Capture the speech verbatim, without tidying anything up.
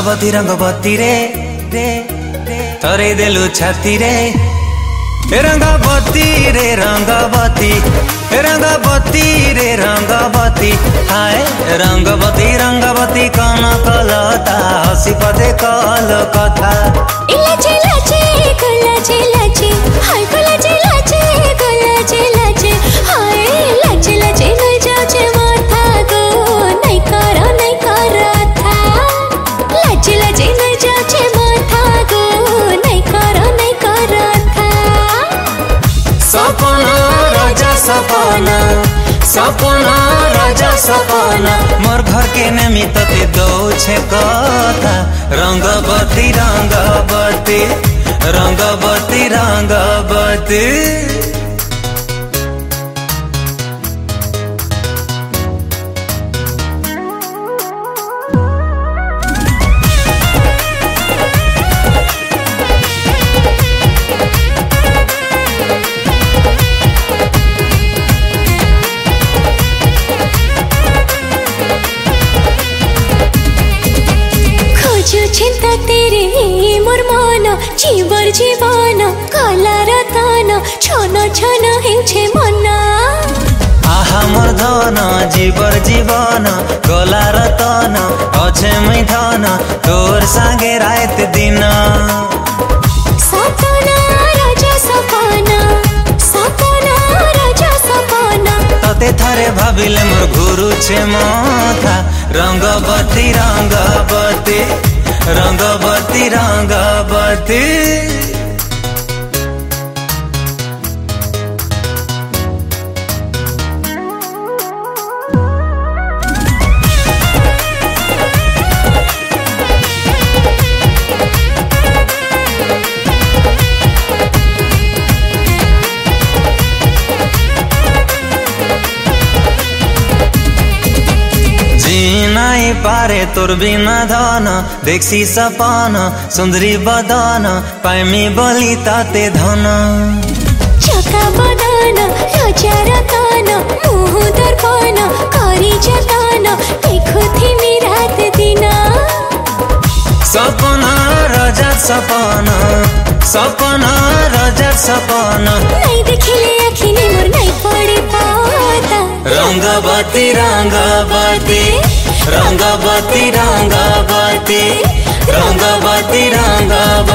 रंगवती रंगवती रे रे तोरे देलु छाती रे रंगवती रे रंगवती रंगवती रे रंगवती हाय रंगवती रंगवती कौन कलता हसी पदे कल कथा इलाचे लाचे गुलाचे लाचे हाय गुलाचे लाचे गुलाचे लाचे हाय लाचे लाचे नहीं जाचे माथा गो नहीं करो नहीं करो था लाचे लाचे नहीं जाचे माथा गो नहीं करो नहीं करो था सपना राजा सपना सपना राजा सपना मोर घर के निमित्त ते दो छे कथा रंगवती रंगवती रंगवती रंगवती चिंता तेरे मोर मन जीवर जीवन कला रतन छन छन हेछे मन आहा मोर धन जीवर जीवन गला रतन अछे मै धन तोर संगे रात दिन सपना राजा सपना सपना राजा सपना तते थारे भाबिले मोर गुरु छे माथा रंगवती रंगवती रंगवती रंगवती नहीं पारे तोर बिना धन देखसी सपन सुंदरी बदन पाइमी बोली ताते धन चका बदन राजा रतन मुह दर्पण करी जतन देखुथिमि रात दिन सपना राजा सपना सपना राजा सपना नहीं देखिले आखिने मोर नहीं पड़े पाता रंगवती रंगवती रंगवती रंगवती रंगवती रंगवती